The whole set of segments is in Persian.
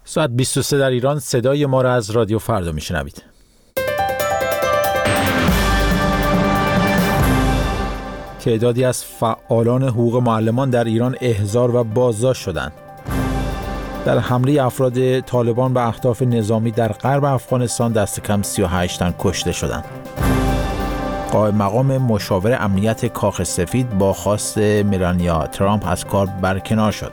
ساعت 23 در ایران. صدای ما را از رادیو فردا میشنوید. تعدادی از فعالان حقوق معلمان در ایران احضار و بازداشت شدند. در حمله افراد طالبان به اهداف نظامی در غرب افغانستان دست کم 38 تن کشته شدند. قائم مقام مشاور امنیت کاخ سفید با خواست ملانیا ترامپ از کار برکنار شد.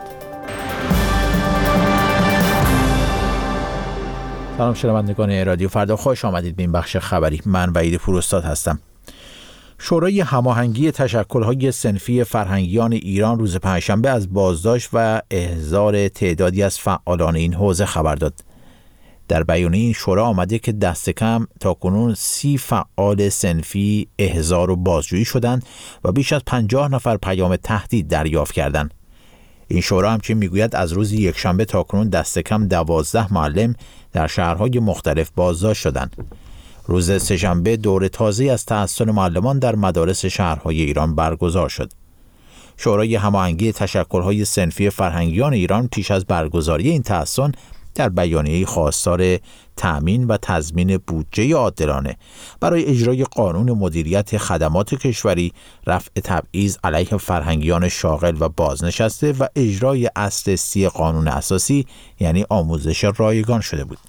سلام شنوندگان رادیو فردا، خوش آمدید به این بخش خبری. من وحید پوراستاد هستم. شورای هماهنگی تشکل‌های صنفی فرهنگیان ایران روز پنجشنبه از بازداشت و احضار تعدادی از فعالان این حوزه خبر داد. در بیانیه این شورا آمده که دست کم تاکنون 30 فعال صنفی احضار و بازجویی شدند و بیش از 50 نفر پیام تهدید دریافت کردند. این شورا همچنین میگوید از روز یکشنبه تاکنون دست کم 12 معلم در شهرهای مختلف بازداشت شدند. روز سه‌شنبه دور تازه از تحصن معلمان در مدارس شهرهای ایران برگزار شد. شورای هماهنگی تشکل‌های صنفی فرهنگیان ایران پیش از برگزاری این تحصن در بیانیه خواستار تأمین و تضمین بودجه عادلانه برای اجرای قانون مدیریت خدمات کشوری، رفع تبعیض علیه فرهنگیان شاغل و بازنشسته و اجرای اصل 30 قانون اساسی یعنی آموزش رایگان شده بود.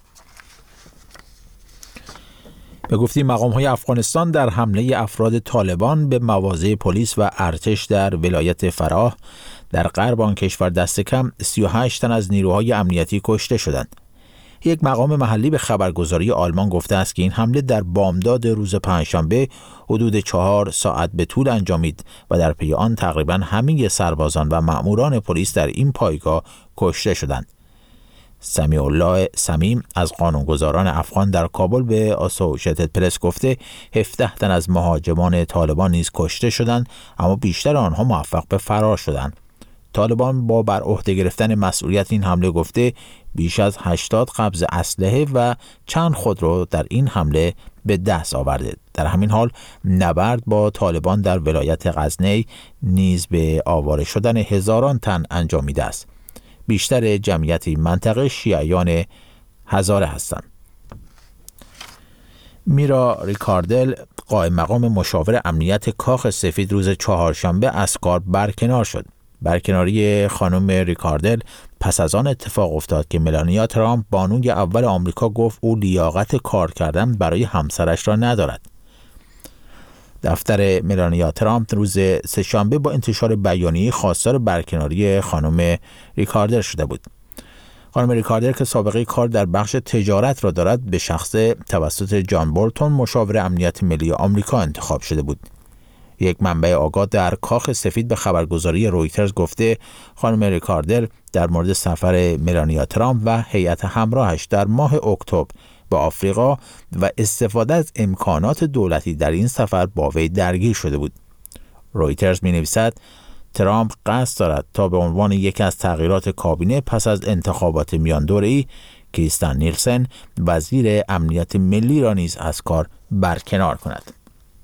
به گفته مقام‌های افغانستان در حمله افراد طالبان به مواضع پلیس و ارتش در ولایت فراه در غرب آن کشور دست کم 38 تن از نیروهای امنیتی کشته شدند. یک مقام محلی به خبرگزاری آلمان گفته است که این حمله در بامداد روز پنجشنبه حدود 4 ساعت به طول انجامید و در پی آن تقریباً همه سربازان و مأموران پلیس در این پایگاه کشته شدند. سمیع الله سمیم از قانونگذاران افغان در کابل به آسوشیتد پرس گفته 17 تن از مهاجمان طالبان نیز کشته شدند، اما بیشتر آنها موفق به فرار شدند. طالبان با بر عهده گرفتن مسئولیت این حمله گفته بیش از 80 قبض اسلحه و چند خودرو در این حمله به دست آورده. در همین حال نبرد با طالبان در ولایت غزنی نیز به آواره شدن هزاران تن انجامیده است. بیشتر جمعیت این منطقه شیعیان هزاره هستند. میرا ریکاردل قائم مقام مشاور امنیت کاخ سفید روز چهارشنبه از کار برکنار شد. برکناری خانم ریکاردل پس از آن اتفاق افتاد که ملانیا ترامپ بانوی اول آمریکا گفت او لیاقت کار کردن برای همسرش را ندارد. دفتر ملانیا ترامپ روز سه‌شنبه با انتشار بیانیه خواستار برکناری خانم ریکاردل شده بود. خانم ریکاردل که سابقه کار در بخش تجارت را دارد به شخص توسط جان بولتون مشاور امنیت ملی آمریکا انتخاب شده بود. یک منبع آگاه در کاخ سفید به خبرگزاری رویترز گفته خانم ریکاردل در مورد سفر ملانیا ترامپ و هیئت همراهش در ماه اکتبر به آفریقا و استفاده از امکانات دولتی در این سفر با وی درگیر شده بود. رویترز می‌نویسد ترامپ قصد دارد تا به عنوان یکی از تغییرات کابینه پس از انتخابات میان دوره‌ای کریستین نیلسن وزیر امنیت ملی را نیز از کار برکنار کند.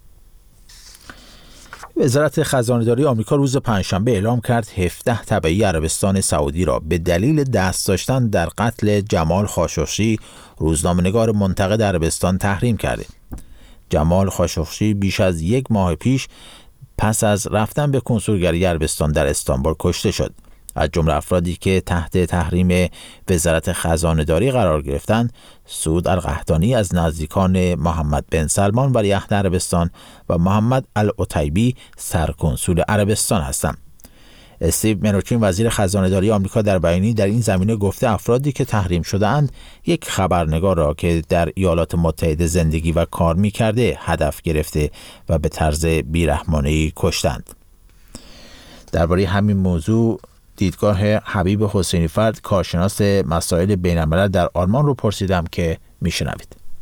وزارت خزانه‌داری آمریکا روز پنجشنبه اعلام کرد 17 تبعی عربستان سعودی را به دلیل دست داشتن در قتل جمال خاشقچی روزنامه‌نگار منتقد عربستان تحریم کرده. جمال خاشقچی بیش از 1 ماه پیش پس از رفتن به کنسولگری عربستان در استانبول کشته شد. از جمله افرادی که تحت تحریم وزارت خزانه‌داری قرار گرفتند سعود القحطانی از نزدیکان محمد بن سلمان ولیعهد عربستان و محمد العتیبی سرکنسول عربستان هستند. استیو منوچین وزیر خزانه‌داری آمریکا در بیانیه‌ای در این زمینه گفته افرادی که تحریم شده‌اند یک خبرنگار را که در ایالات متحده زندگی و کار می‌کرده هدف گرفته و به طرز بی‌رحمانه‌ای کشتند. درباره همین موضوع دیدگاه حبیب حسینی فرد کارشناس مسائل بین‌الملل در آلمان رو پرسیدم که میشنوید.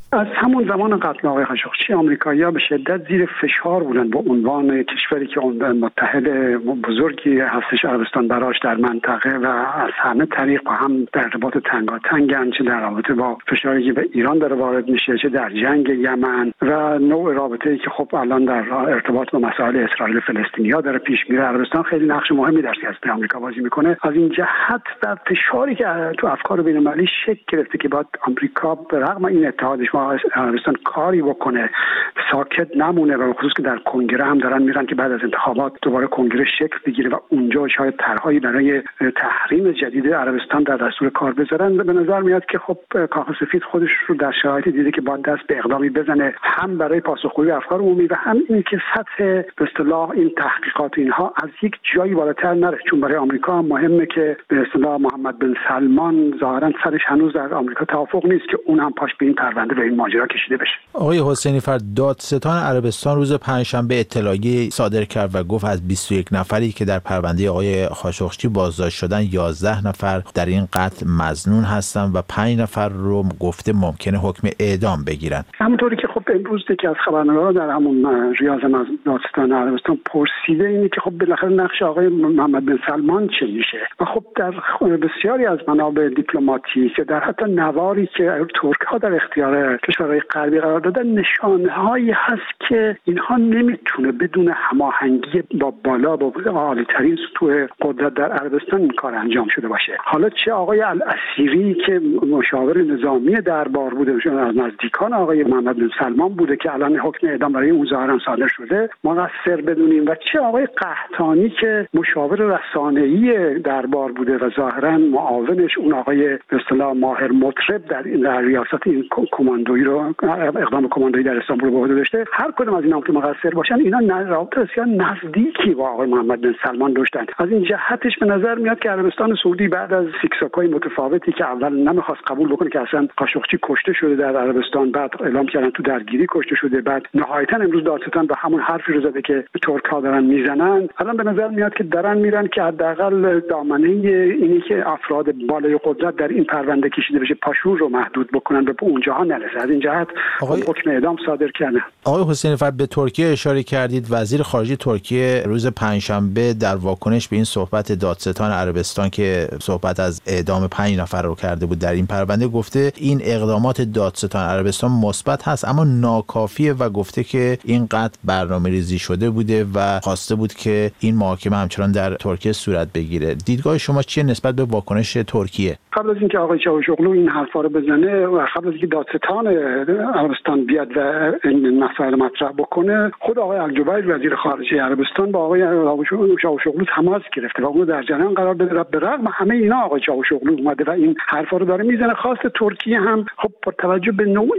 از همون زمان قتل آقای خاشقچی آمریکایی‌ها به شدت زیر فشار بودن با عنوان کشوری که متحد بزرگی هستش عربستان براش در منطقه و از همه طریق با هم در ارتباط تنگاتنگن، چه در رابطه با فشاری که به ایران داره وارد میشه، چه در جنگ یمن و نوع رابطه‌ای که خب الان در ارتباط با مسائل اسرائیل و فلسطینی‌ها داره پیش میره. عربستان خیلی نقش مهمی در سیاست آمریکا بازی میکنه. از این جهت در فشاری که تو افکار بین‌المللی شکل گرفته که باید آمریکا به رغم این اتحادش با عربستان کاری بکنه، ساکت نمونه و خصوص که در کنگره هم دارن میرن که بعد از انتخابات دوباره کنگره شکل بگیره و اونجا شاید طرحی برای تحریم جدید عربستان در دستور کار بذارن. به نظر میاد که خب کاخ سفید خودش رو در شرایطی دیده که باید دست به اقدامی بزنه، هم برای پاسخگویی به افکار عمومی و هم این که سطح به اصطلاح این تحقیقات اینها از یک جایی بالاتر نره، چون برای آمریکا هم مهمه که به اصطلاح محمد بن سلمان ظاهرا سرش هنوز در آمریکا توافق نیست که اون هم پاش به این پرونده و این ماجرا کشیده بشه. آقای حسینی فرد، دادستان عربستان روز پنجشنبه اطلاعیه صادر کرد و گفت از 21 نفری که در پرونده آقای خاشقچی بازداشت شدن 11 نفر در این قتل مظنون هستن و 5 نفر رو گفته ممکنه حکم اعدام بگیرن. همونطوری که خب امروز که از خبرنگارا در همون ریاض دادستان عربستان پرسیده اینه که خب بالاخره نقش آقای محمد بن سلمان چه میشه و خب در بسیاری از منابع دیپلماتیک در حتی نواری که ترک‌ها در اختیار کشورهای غربی قرار دادن نشانه‌هایی هست که اینها نمیتونه بدون هماهنگی با بالا با عالی‌ترین سطوح قدرت در عربستان این کار انجام شده باشه. حالا چه آقای الاسیری که مشاور نظامی دربار بوده، از نزدیکان آقای محمد بن سلمان بوده که الان حکم اعدام برای اون ظاهرا صادر شده مقصر بدونیم، و چه آقای قحطانی که مشاور رسانه‌ای دربار بوده و ظاهرا معاونش اون آقای به اصطلاح ماهر مطرب در ریاست این کماندویی رو اقدام کماندویی در استانبول به عهده داشته. هر کدوم از اینا که مقصر باشن اینا رابطه بسیار نزدیکی با آقای محمد بن سلمان داشتن. از این جهتش به نظر میاد که عربستان سعودی بعد از سیکساک‌های متفاوتی که اول نمیخواست قبول بکنه که اصلا خاشقچی کشته شده در عربستان، بعد اعلام کردن تو درگیری کشته شده، بعد نهایتا امروز دادستان به همون حرفی رو زده که ترک‌ها دارن میزنن، الان به نظر میاد که دارن میرن که حداقل دامنه اینی که افراد بالای قدرت در این پرونده کشیده بشه پاشون رو محدود بکنن و به اونجاها نرسه. از این جهت حکم اعدام صادر کردن. آقای حسینی فرد، به ترکیه اشاره کردید. وزیر خارجه ترکیه روز پنجشنبه در واکنش به این صحبت دادستان عربستان که صحبت از اعدام 5 نفر رو کرده بود در این پرونده گفته این اقدامات دادستان عربستان مثبت هست اما ناکافیه و گفته که این قتل برنامه‌ریزی شده بوده و خواسته بود که این محاکمه همچنان در ترکیه صورت بگیره. دیدگاه شما چیه نسبت به واکنش ترکیه؟ قبل از اینکه آقای چاوشوغلو این حرفا رو بزنه و قبل از اینکه دادستان عربستان بیاد و این مسائل مطرح بکنه، خود آقای الجبیر وزیر خارجه عربستان با آقای چاوشوغلو تماس گرفته و اونو در جریان قرار بده. به رغم همه اینا آقای چاوشوغلو اومده و این حرفا رو داره میزنه. خاص ترکیه هم خب با توجه به نوع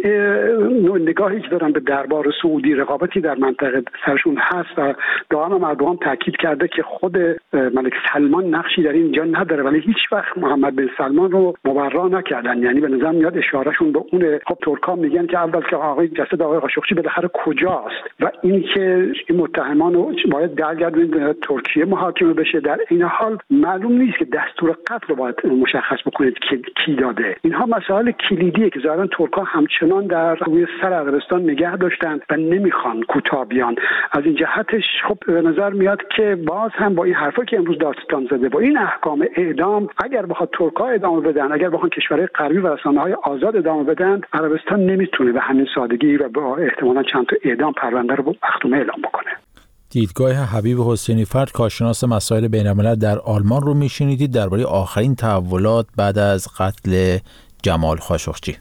نگاهی که دارن به دربار سعودی، رقابتی در منطقه سرشون هست و دائما مردم تاکید کرده که خود ملک سلمان نقشی در اینجا نداره، ولی هیچ وقت محمد بن سلمان رو مبرا نکردن. یعنی به نظر میاد اشارهشون به اون. خب ترک‌ها میگن که اول که آقای جسد آقای خاشقچی بالاخره کجاست و این که این متهمان رو باید درگردونید ترکیه محاکمه بشه. در این حال معلوم نیست که دستور قتل رو باید مشخص بکنید که کی داده. اینها مسائل کلیدیه که ظاهرا ترک‌ها همچنان در روی سر عربستان نگه داشتن و نمیخوان کوتاه بیان. از این جهتش خب به نظر میاد که باز هم با این حرفا که امروز دادستان زده، با این احکام اعدام، اگر بخواد ترک‌ها ادامه بدن، اگر بخوان کشورهای غربی و رسانه‌های آزاد ادامه بدن، عربستان نمیتونه به همین سادگی و با احتمالاً چند تا اعدام پرونده رو مختومه اعلام بکنه. دیدگاه حبیب حسینی فرد، کارشناس مسائل بین‌الملل در آلمان رو میشنیدید درباره آخرین تحولات بعد از قتل جمال خاشقچی.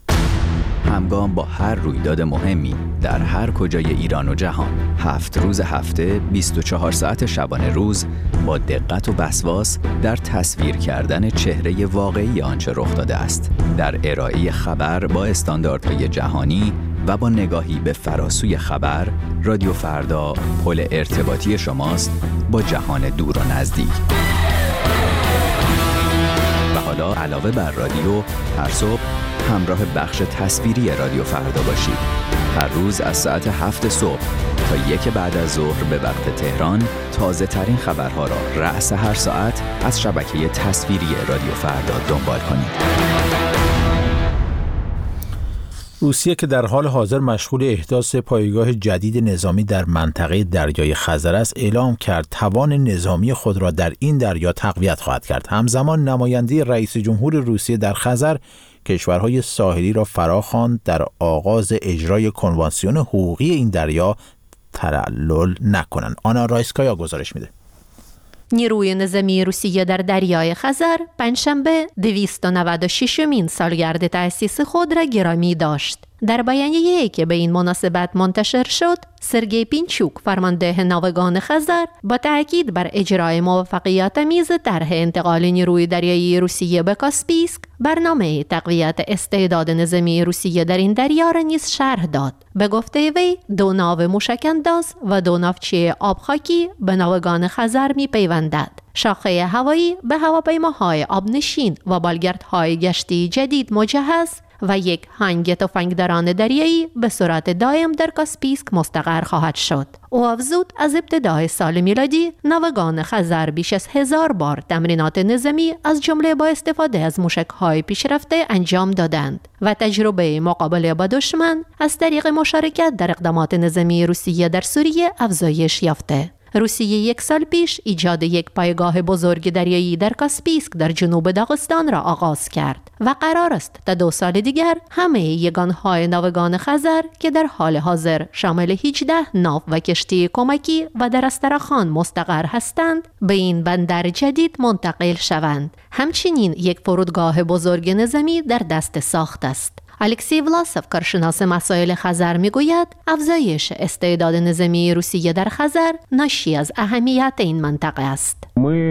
همگام با هر رویداد مهمی در هر کجای ایران و جهان، 7 روز هفته 24 ساعت شبانه روز با دقت و وسواس در تصویر کردن چهره واقعی آنچه رخ داده است، در ارائه خبر با استانداردهای جهانی و با نگاهی به فراسوی خبر، رادیو فردا پل ارتباطی شماست با جهان دور و نزدیک. و حالا علاوه بر رادیو، هر صبح همراه بخش تصویری رادیو فردا باشید. هر روز از ساعت 7 صبح تا 1 بعد از ظهر به وقت تهران تازه ترین خبرها را رأس هر ساعت از شبکه تصویری رادیو فردا دنبال کنید. روسیه که در حال حاضر مشغول احداث پایگاه جدید نظامی در منطقه دریای خزر است، اعلام کرد توان نظامی خود را در این دریا تقویت خواهد کرد. همزمان نماینده رئیس جمهور روسیه در خزر کشورهای ساحلی را فراخواند در آغاز اجرای کنوانسیون حقوقی این دریا ترلل نکنند. آنا رایسکایا گزارش میده. نیروی نظامی روسیه در دریای خزر پنجشنبه 296مین سالگرد تأسیس خود را گرامی داشت. در بیانیه‌ای که به این مناسبت منتشر شد، سرگئی پینچوک فرمانده ناوگان خزر با تأکید بر اجرای موفقیت‌آمیز طرح انتقال نیروی دریایی روسیه به کاسپیسک، برنامه تقویت استعداد نظامی روسیه در این دریا را نیز شرح داد. به گفته وی 2 ناو موشک‌انداز و 2 ناوچه آبخاکی به ناوگان خزر می‌پیوندد. شاخه هوایی به هواپیماهای آبنشین و بالگردهای گشتی جدید مجهز و یک هنگ تفنگداران دریایی به صورت دائم در کاسپیسک مستقر خواهد شد. او افزود از ابتدای سال میلادی ناوگان خزر بیش از 1000 بار تمرینات نظامی از جمله با استفاده از موشک‌های پیشرفته انجام دادند و تجربه مقابله با دشمن از طریق مشارکت در اقدامات نظامی روسیه در سوریه افزایش یافته. روسیه 1 سال پیش ایجاد یک پایگاه بزرگ دریایی در کاسپیسک در جنوب داغستان را آغاز کرد و قرار است تا 2 سال دیگر همه یگانهای ناوگان خزر که در حال حاضر شامل 18 ناو و کشتی کمکی و در استرخان مستقر هستند به این بندر جدید منتقل شوند. همچنین یک فرودگاه بزرگ نظامی در دست ساخت است. الکسی ولاسوف کارشناس مسائل خزر میگوید افزایش استعداد نظامی روسیه در خزر ناشی از اهمیت این منطقه است.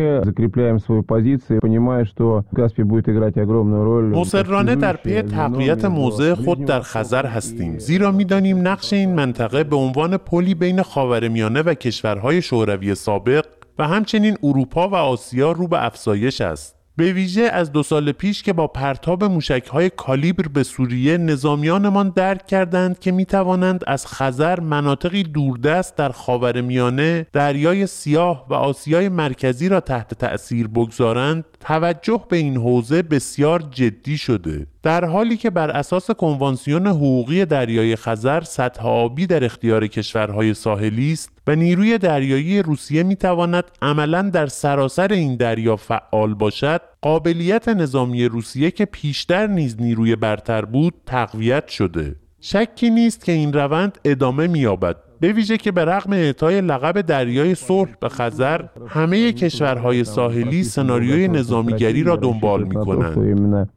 مصرانه در پی تقویت موضع خود در خزر هستیم، زیرا می‌دانیم نقش این منطقه به عنوان پلی بین خاورمیانه و کشورهای شوروی سابق و همچنین اروپا و آسیا رو به افزایش است. به ویژه از 2 سال پیش که با پرتاب موشک‌های کالیبر به سوریه نظامیانمان درک کردند که می‌توانند از خزر مناطقی دوردست در خاورمیانه، دریای سیاه و آسیای مرکزی را تحت تأثیر بگذارند، توجه به این حوزه بسیار جدی شده. در حالی که بر اساس کنوانسیون حقوقی دریای خزر سطح آبی در اختیار کشورهای ساحلی است و نیروی دریایی روسیه می‌تواند عملاً در سراسر این دریا فعال باشد، قابلیت نظامی روسیه که پیشتر نیز نیروی برتر بود تقویت شده. شکی نیست که این روند ادامه می‌یابد، به ویژه که به رغم اعطای لقب دریای صلح به خزر، همه کشورهای ساحلی سناریوی نظامیگری را دنبال می‌کنند.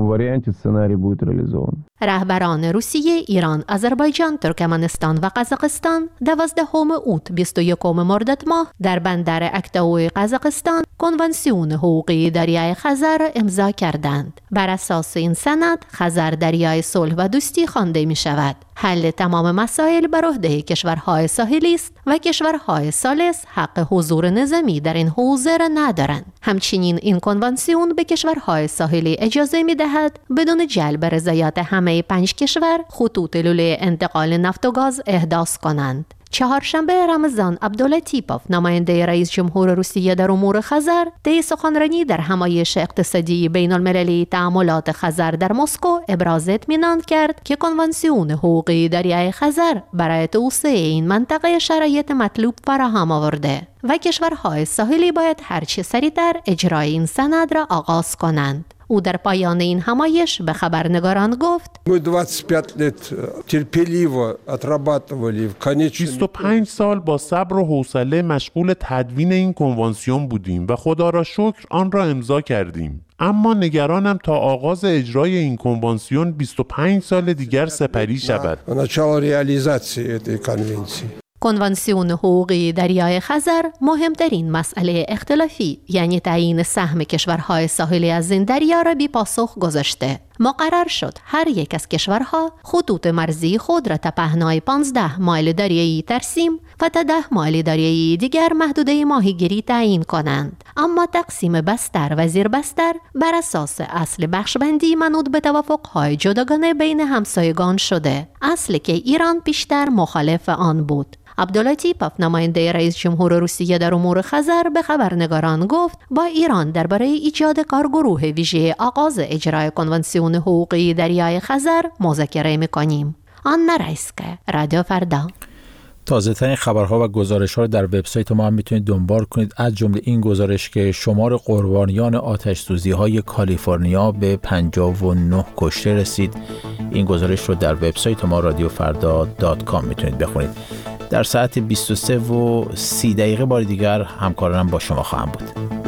رهبران روسیه، ایران، آذربایجان، ترکمنستان و قزاقستان 12 اوت 21 مرداد ماه در بندر اکتاوی قزاقستان کنوانسیون حقوقی دریای خزر را امضا کردند. بر اساس این سند، خزر دریای صلح و دوستی خوانده می شود. حل تمام مسائل بر عهده کشورهای ساحلی است و کشورهای ثالث حق حضور نظامی در این حوزه را ندارند. همچنین این کنوانسیون به کشورهای ساحلی اجازه می دهد بدون جلب رضایت همه 5 کشور خطوط لوله انتقال نفت و گاز احداث کنند. چهارشنبه رمضان عبداللطیپوف نماینده رئیس جمهور روسیه در امور خزر طی سخنرانی در همایش اقتصادی بین المللی تعاملات خزر در مسکو ابراز اطمینان کرد که کنوانسیون حقوقی دریای خزر برای توسعه این منطقه شرایط مطلوب فراهم آورده و کشورهای ساحلی باید هرچه سریعتر اجرای این سند را آغاز کنند. او در پایان این همایش به خبرنگاران گفت: 25 سال با صبر و حوصله مشغول تدوین این کنوانسیون بودیم و خدا را شکر آن را امضا کردیم. اما نگرانم تا آغاز اجرای این کنوانسیون 25 سال دیگر سپری شود. کنوانسیون حقوقی دریای خزر مهمترین مسئله اختلافی یعنی تعیین سهم کشورهای ساحلی از این دریا را بی پاسخ گذاشته. مقرر شد هر یک از کشورها خطوط مرزی خود را تا پهنای 15 مایل دریایی ترسیم و تا 10 مایل دریایی دیگر محدوده ماهیگیری تعیین کنند. اما تقسیم بستر و زیربستر بر اساس اصل بخشبندی منوط به توافق‌های جداگانه بین همسایگان شده، اصلی که ایران پیشتر مخالف آن بود. عبداللطیپوف نماینده رئیس جمهور روسیه در امور خزر به خبرنگاران گفت با ایران درباره ایجاد کارگروه ویژه آغاز اجرای کنوانسیون قانون حقوقی دریای خزر مذاکره می‌کنیم. آن رایسکه، رادیو فردا. تازه ترین خبرها و گزارش‌ها رو در وبسایت ما هم میتونید دنبال کنید، از جمله این گزارش که شمار قربانیان آتش‌سوزی‌های کالیفرنیا به 59 کشته رسید. این گزارش رو در وبسایت ما radiofarda.com میتونید بخونید. در ساعت 23:30 بار دیگر همکارانم با شما خواهم بود.